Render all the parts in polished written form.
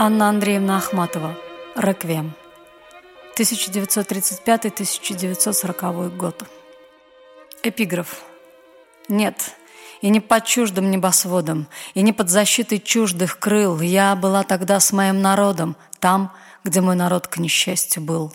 Анна Андреевна Ахматова. «Реквием». 1935-1940 год. Эпиграф. Нет, и не под чуждым небосводом, и не под защитой чуждых крыл я была тогда с моим народом, там, где мой народ, к несчастью, был.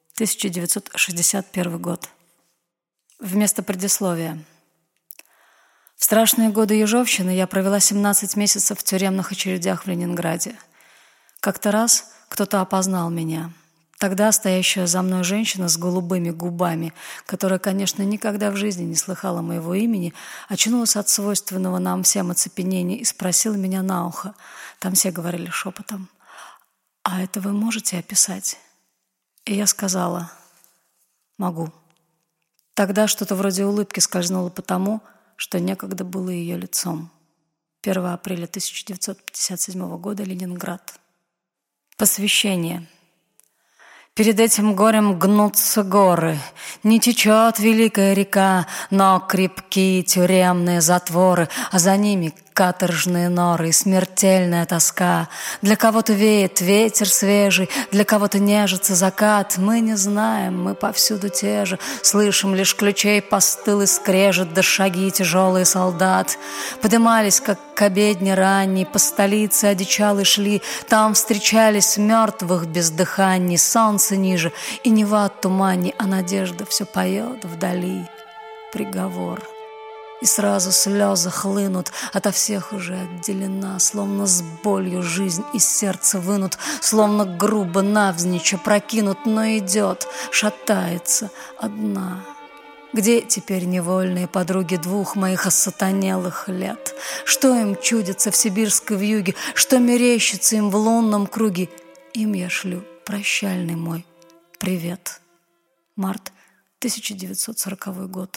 1961 год. Вместо предисловия. В страшные годы ежовщины я провела 17 месяцев в тюремных очередях в Ленинграде. Как-то раз кто-то опознал меня. Тогда стоящая за мной женщина с голубыми губами, которая, конечно, никогда в жизни не слыхала моего имени, очнулась от свойственного нам всем оцепенения и спросила меня на ухо. Там все говорили шепотом: «А это вы можете описать?» И я сказала: «Могу». Тогда что-то вроде улыбки скользнуло по тому, что некогда было ее лицом. 1 апреля 1957 года, Ленинград. Посвящение. Перед этим горем гнутся горы, не течет великая река, но крепкие тюремные затворы, а за ними каторжные норы и смертельная тоска. Для кого-то веет ветер свежий, для кого-то нежится закат. Мы не знаем, мы повсюду те же, слышим лишь ключей постылый скрежет, да шаги тяжелые солдат. Подымались, как к обедне ранней, по столице одичалые шли, там встречались мертвых без дыханий, солнце ниже, и Нева от тумани, а надежда все поет вдали. Приговор. И сразу слезы хлынут, ото всех уже отделена, словно с болью жизнь из сердца вынут, словно грубо навзничь опрокинут, но идет, шатается одна. Где теперь невольные подруги двух моих осатанелых лет? Что им чудится в сибирской вьюге, что мерещится им в лунном круге? Им я шлю прощальный мой привет. Март 1940 год.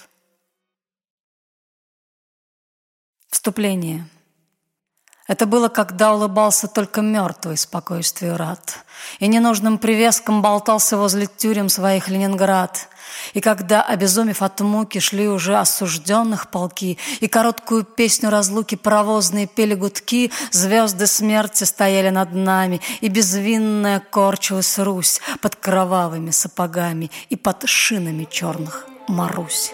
Вступление. Это было, когда улыбался только мертвый спокойствию рад, и ненужным привеском болтался возле тюрем своих Ленинград, и когда, обезумев от муки, шли уже осужденных полки, и короткую песню разлуки паровозные пели гудки, звезды смерти стояли над нами, и безвинная корчилась Русь под кровавыми сапогами и под шинами черных Марусь.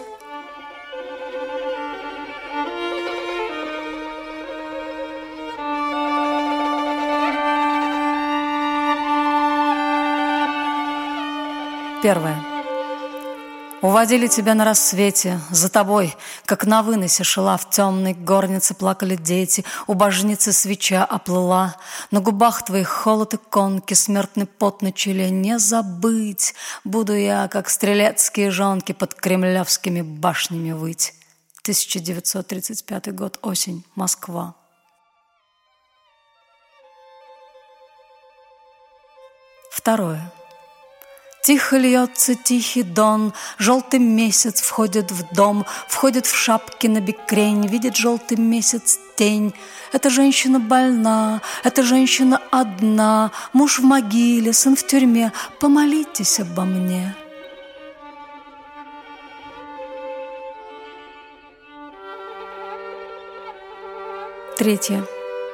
Первое. Уводили тебя на рассвете, за тобой, как на выносе шла в темной горнице, плакали дети, у божницы свеча оплыла, на губах твоих холод и конки, смертный пот на челе, не забыть, буду я, как стрелецкие жонки, под кремлевскими башнями выть. 1935 год, осень, Москва. Второе. Тихо льется тихий дон, желтый месяц входит в дом, входит в шапки на бекрень, видит желтый месяц тень. Эта женщина больна, эта женщина одна, муж в могиле, сын в тюрьме, помолитесь обо мне. Третье.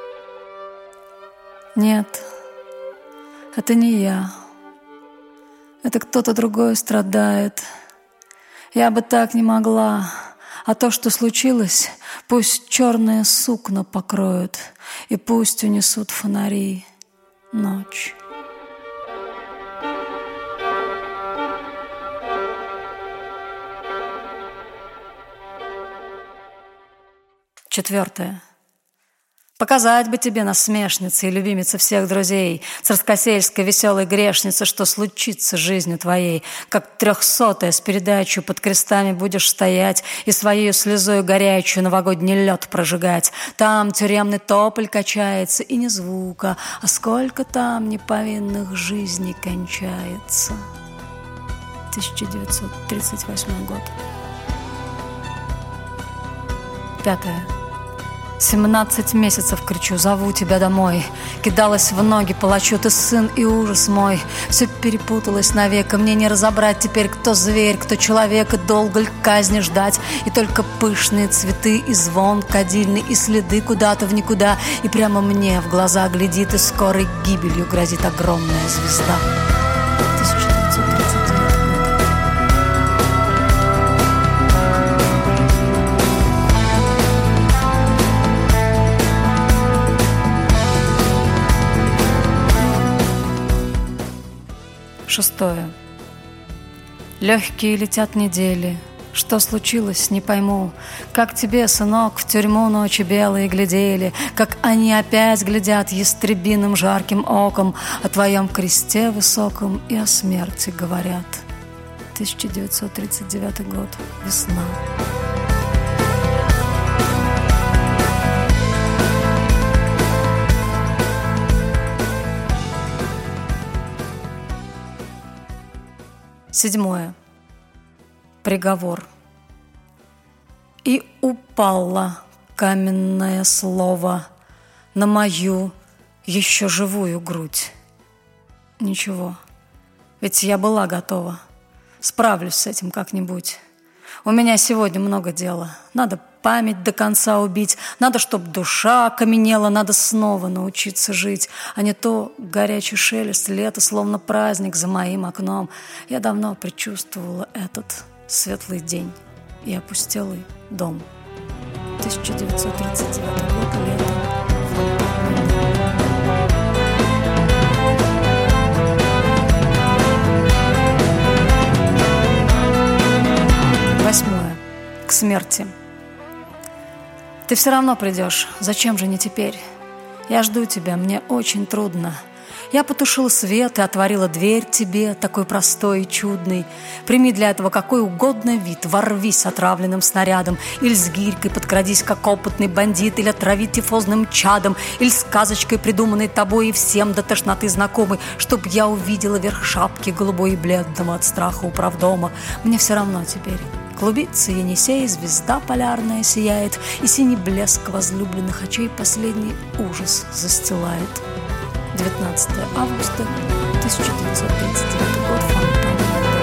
Нет, это не я. Это кто-то другой страдает. Я бы так не могла. А то, что случилось, пусть черные сукна покроют, и пусть унесут фонари ночь. Четвертое. Показать бы тебе, насмешница и любимица всех друзей, царскосельской веселой грешница, что случится с жизнью твоей, как 300-я с передачей под крестами будешь стоять и своей слезою горячую новогодний лед прожигать. Там тюремный тополь качается, и не звука, а сколько там неповинных жизней кончается. 1938 год. Пятое. 17 месяцев кричу, зову тебя домой. Кидалась в ноги палачу, ты сын и ужас мой. Все перепуталось навек, и мне не разобрать теперь, кто зверь, кто человек, и долго ли казни ждать. И только пышные цветы, и звон кадильный, и следы куда-то в никуда. И прямо мне в глаза глядит, и скорой гибелью грозит огромная звезда. 1939 год. 6. Легкие летят недели. Что случилось, не пойму. Как тебе, сынок, в тюрьму ночи белые глядели, как они опять глядят ястребиным жарким оком, о твоем кресте высоком и о смерти говорят. 1939 год. Весна. Седьмое. Приговор. И упало каменное слово на мою еще живую грудь. Ничего, ведь я была готова. Справлюсь с этим как-нибудь. У меня сегодня много дела. Надо память до конца убить, надо, чтоб душа окаменела, надо снова научиться жить, а не то горячий шелест лета, словно праздник за моим окном. Я давно предчувствовала этот светлый день и опустелый дом. 1939 год, лето. Восьмое. К смерти. Ты все равно придешь. Зачем же не теперь? Я жду тебя, мне очень трудно. Я потушила свет и отворила дверь тебе, такой простой и чудный. Прими для этого какой угодно вид, ворвись отравленным снарядом, или с гирькой подкрадись, как опытный бандит, или отрави тифозным чадом, или сказочкой, придуманной тобой и всем до тошноты знакомой, чтоб я увидела верх шапки голубой и бледного от страха управдома. Мне все равно теперь. Клубится Енисей, звезда полярная сияет, и синий блеск возлюбленных очей последний ужас застилает. 19 августа 1939 год. Фонтан.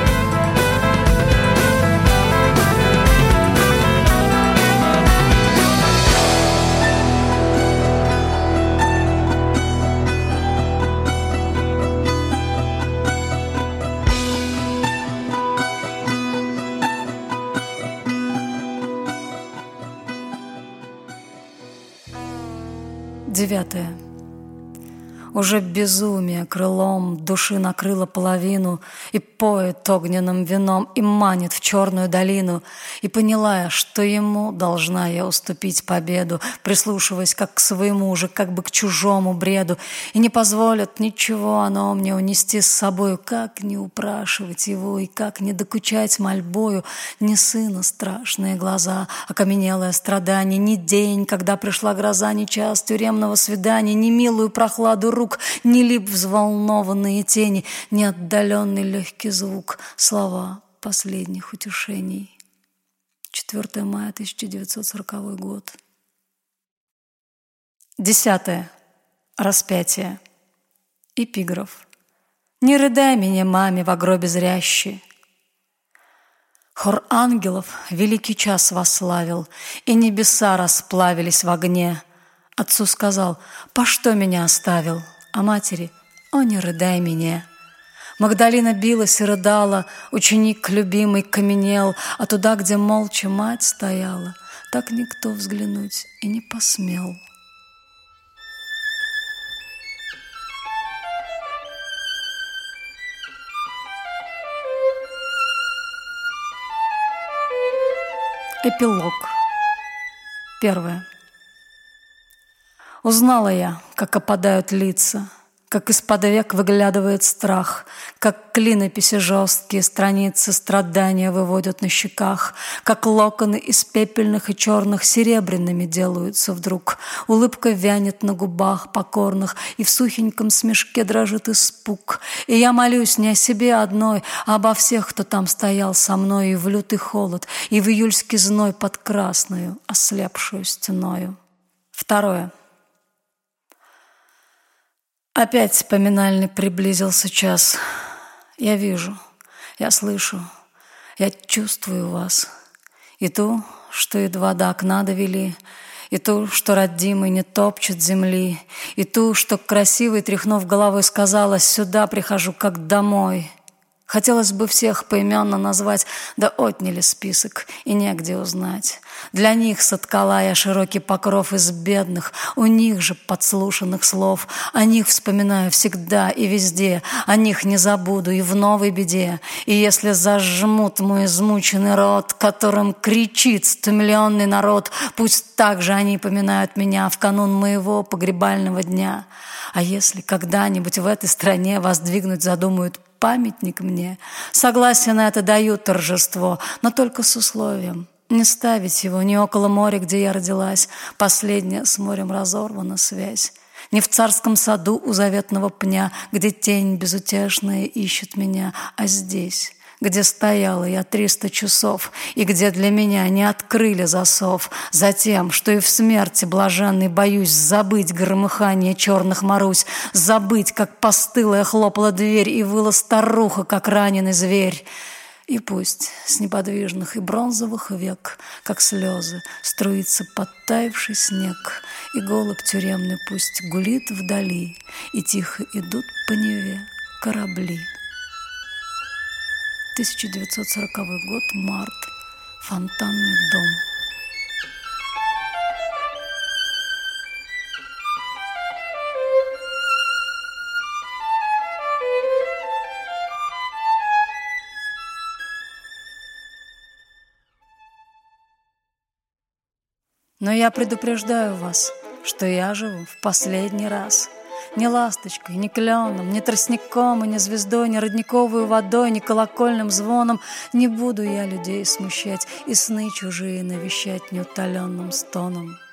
9. Уже безумие крылом души накрыло половину и поет огненным вином и манит в черную долину. И поняла я, что ему должна я уступить победу, прислушиваясь как к своему уже, как бы к чужому бреду. И не позволят ничего оно мне унести с собою, как не упрашивать его и как не докучать мольбою. Ни сына страшные глаза, окаменелое страдание, ни день, когда пришла гроза, ни час тюремного свидания, ни милую прохладу рук, ни лип взволнованные тени, ни отдаленный легкий звук, слова последних утешений. 4 мая 1940 год. 10. Распятие. Эпиграф. «Не рыдай меня, маме, во гробе зрящий». Хор ангелов великий час восславил, и небеса расплавились в огне. Отцу сказал: «По что меня оставил?» А матери: «О, не рыдай меня». Магдалина билась и рыдала, ученик любимый каменел, а туда, где молча мать стояла, так никто взглянуть и не посмел. Эпилог. 1. Узнала я, как опадают лица, как из-под век выглядывает страх, как клинописи жесткие страницы страдания выводят на щеках, как локоны из пепельных и черных серебряными делаются вдруг. Улыбка вянет на губах покорных, и в сухеньком смешке дрожит испуг. И я молюсь не о себе одной, а обо всех, кто там стоял со мной и в лютый холод, и в июльский зной под красною, ослепшую стеною. 2. Опять поминальный приблизился час. Я вижу, я слышу, я чувствую вас. И ту, что едва до окна довели, и ту, что родимый не топчет земли, и ту, что красивой, тряхнув головой, сказала: «Сюда прихожу, как домой». Хотелось бы всех поименно назвать, да отняли список, и негде узнать. Для них соткала я широкий покров из бедных, у них же подслушанных слов. О них вспоминаю всегда и везде, о них не забуду и в новой беде. И если зажмут мой измученный рот, которым кричит стомленный народ, пусть так же они поминают меня в канун моего погребального дня. А если когда-нибудь в этой стране воздвигнуть задумают памятник мне, согласие на это дают торжество, но только с условием не ставить его ни около моря, где я родилась, последняя с морем разорвана связь, не в царском саду у заветного пня, где тень безутешная ищет меня, а здесь, где стояла я 300 часов, и где для меня не открыли засов, за тем, что и в смерти блаженной боюсь забыть громыхание черных Марусь, забыть, как постылая хлопала дверь и выла старуха, как раненый зверь. И пусть с неподвижных и бронзовых век, как слезы, струится подтаявший снег, и голубь тюремный пусть гулит вдали, и тихо идут по Неве корабли. 1940 год, март. Фонтанный дом. Но я предупреждаю вас, что я живу в последний раз. Ни ласточкой, ни кленом, ни тростником, и ни звездой, ни родниковой водой, ни колокольным звоном не буду я людей смущать и сны чужие навещать неутоленным стоном.